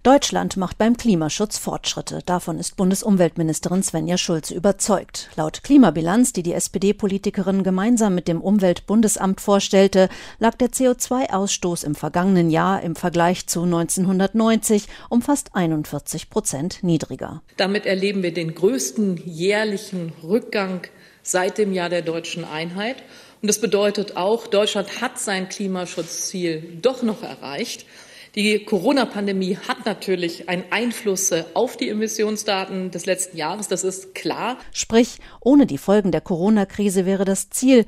Deutschland macht beim Klimaschutz Fortschritte. Davon ist Bundesumweltministerin Svenja Schulze überzeugt. Laut Klimabilanz, die die SPD-Politikerin gemeinsam mit dem Umweltbundesamt vorstellte, lag der CO2-Ausstoß im vergangenen Jahr im Vergleich zu 1990 um fast 41% niedriger. Damit erleben wir den größten jährlichen Rückgang seit dem Jahr der deutschen Einheit. Und das bedeutet auch, Deutschland hat sein Klimaschutzziel doch noch erreicht. Die Corona-Pandemie hat natürlich einen Einfluss auf die Emissionsdaten des letzten Jahres, das ist klar. Sprich, ohne die Folgen der Corona-Krise wäre das Ziel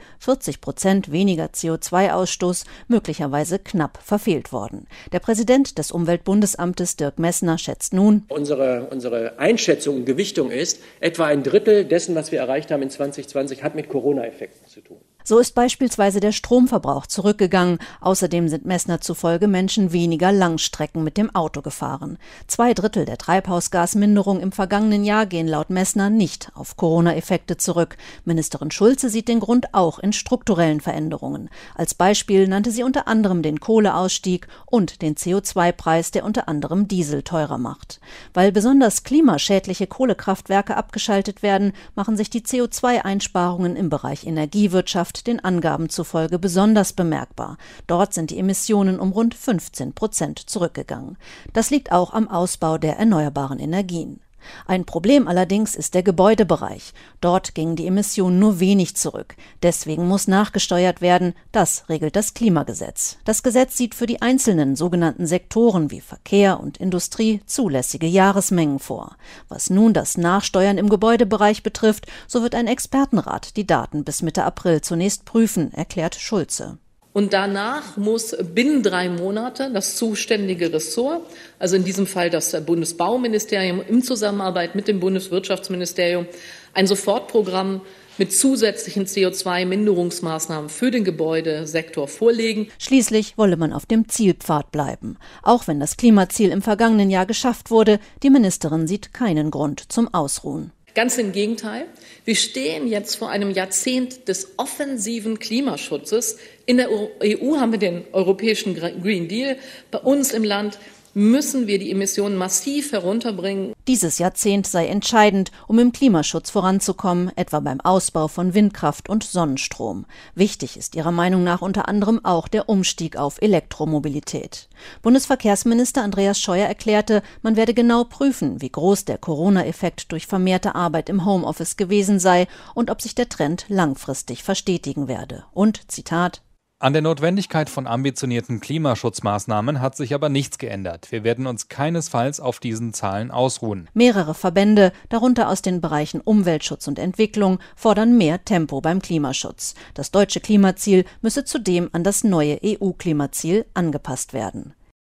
40% weniger CO2-Ausstoß möglicherweise knapp verfehlt worden. Der Präsident des Umweltbundesamtes, Dirk Messner, schätzt nun: Unsere Einschätzung und Gewichtung ist, etwa ein Drittel dessen, was wir erreicht haben in 2020, hat mit Corona-Effekten zu tun. So ist beispielsweise der Stromverbrauch zurückgegangen. Außerdem sind Messner zufolge Menschen weniger Langstrecken mit dem Auto gefahren. 2/3 der Treibhausgasminderung im vergangenen Jahr gehen laut Messner nicht auf Corona-Effekte zurück. Ministerin Schulze sieht den Grund auch in strukturellen Veränderungen. Als Beispiel nannte sie unter anderem den Kohleausstieg und den CO2-Preis, der unter anderem Diesel teurer macht. Weil besonders klimaschädliche Kohlekraftwerke abgeschaltet werden, machen sich die CO2-Einsparungen im Bereich Energiewirtschaft den Angaben zufolge besonders bemerkbar. Dort sind die Emissionen um rund 15% zurückgegangen. Das liegt auch am Ausbau der erneuerbaren Energien. Ein Problem allerdings ist der Gebäudebereich. Dort gingen die Emissionen nur wenig zurück. Deswegen muss nachgesteuert werden. Das regelt das Klimagesetz. Das Gesetz sieht für die einzelnen sogenannten Sektoren wie Verkehr und Industrie zulässige Jahresmengen vor. Was nun das Nachsteuern im Gebäudebereich betrifft, so wird ein Expertenrat die Daten bis Mitte April zunächst prüfen, erklärt Schulze. Und danach muss binnen 3 Monate das zuständige Ressort, also in diesem Fall das Bundesbauministerium in Zusammenarbeit mit dem Bundeswirtschaftsministerium, ein Sofortprogramm mit zusätzlichen CO2-Minderungsmaßnahmen für den Gebäudesektor vorlegen. Schließlich wolle man auf dem Zielpfad bleiben. Auch wenn das Klimaziel im vergangenen Jahr geschafft wurde, die Ministerin sieht keinen Grund zum Ausruhen. Ganz im Gegenteil. Wir stehen jetzt vor einem Jahrzehnt des offensiven Klimaschutzes. In der EU haben wir den europäischen Green Deal. Bei uns im Land müssen wir die Emissionen massiv herunterbringen. Dieses Jahrzehnt sei entscheidend, um im Klimaschutz voranzukommen, etwa beim Ausbau von Windkraft und Sonnenstrom. Wichtig ist ihrer Meinung nach unter anderem auch der Umstieg auf Elektromobilität. Bundesverkehrsminister Andreas Scheuer erklärte, man werde genau prüfen, wie groß der Corona-Effekt durch vermehrte Arbeit im Homeoffice gewesen sei und ob sich der Trend langfristig verstetigen werde. Und, Zitat: An der Notwendigkeit von ambitionierten Klimaschutzmaßnahmen hat sich aber nichts geändert. Wir werden uns keinesfalls auf diesen Zahlen ausruhen. Mehrere Verbände, darunter aus den Bereichen Umweltschutz und Entwicklung, fordern mehr Tempo beim Klimaschutz. Das deutsche Klimaziel müsse zudem an das neue EU-Klimaziel angepasst werden.